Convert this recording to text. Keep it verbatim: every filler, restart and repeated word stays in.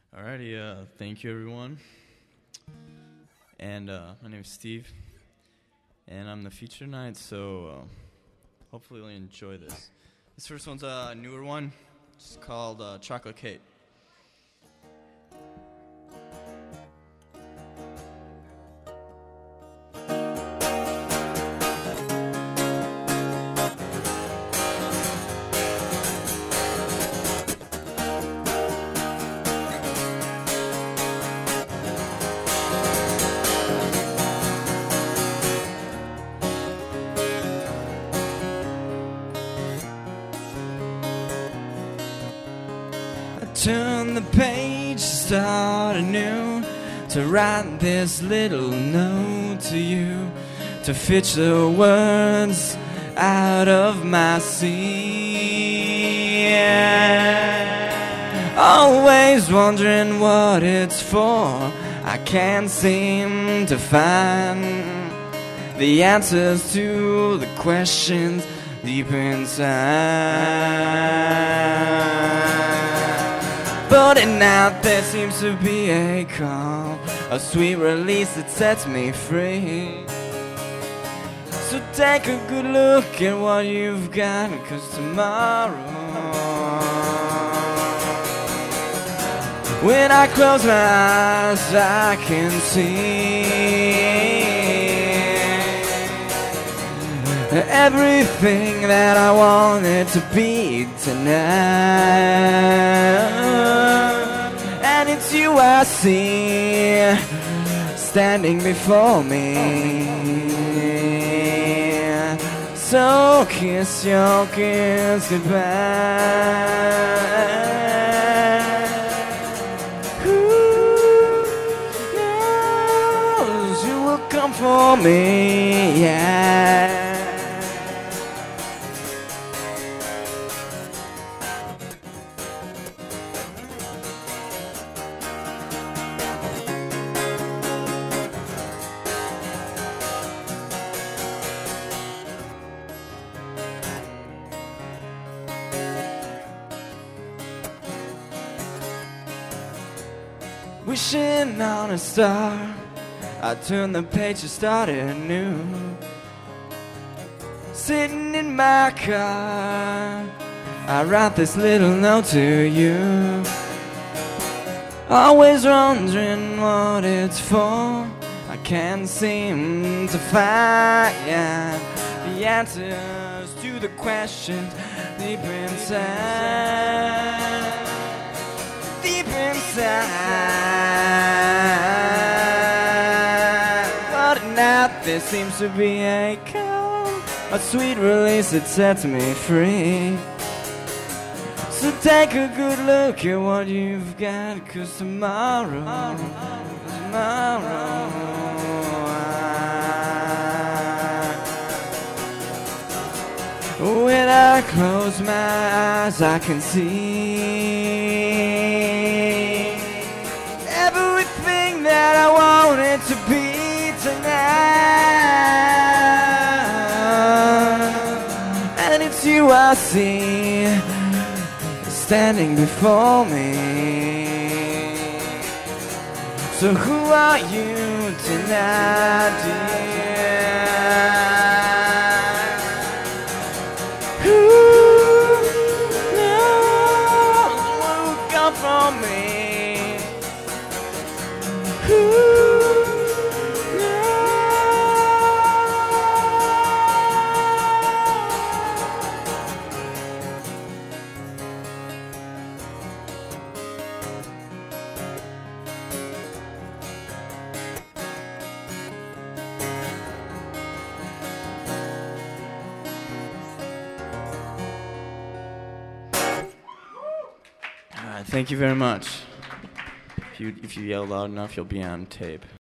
Alrighty, uh, thank you everyone. And uh, my name is Steve, and I'm the feature tonight, so uh, hopefully you'll enjoy this. This first one's a newer one. It's called uh, Chocolate Cake. Turn the page, start anew, to write this little note to you, to fish the words out of my sea. Always wondering what it's for, I can't seem to find the answers to the questions deep inside. But at night there seems to be a calm, a sweet release that sets me free. So take a good look at what you've got, 'cause tomorrow, when I close my eyes, I can see everything that I want it to be tonight. And it's you I see standing before me. So kiss your kiss goodbye. Who knows you will come for me, yeah. Wishing on a star, I turned the page and started anew. Sitting in my car, I write this little note to you. Always wondering what it's for, I can't seem to find the answers to the questions deep inside. Deep inside. But at night there seems to be a calm, a sweet release that sets me free. So take a good look at what you've got, 'cause tomorrow, tomorrow, when I close my eyes, I can see everything that I want it to be tonight. And it's you I see standing before me. So who are you tonight, dear? From me, who Alright, thank you very much. If you, if you yell loud enough, you'll be on tape.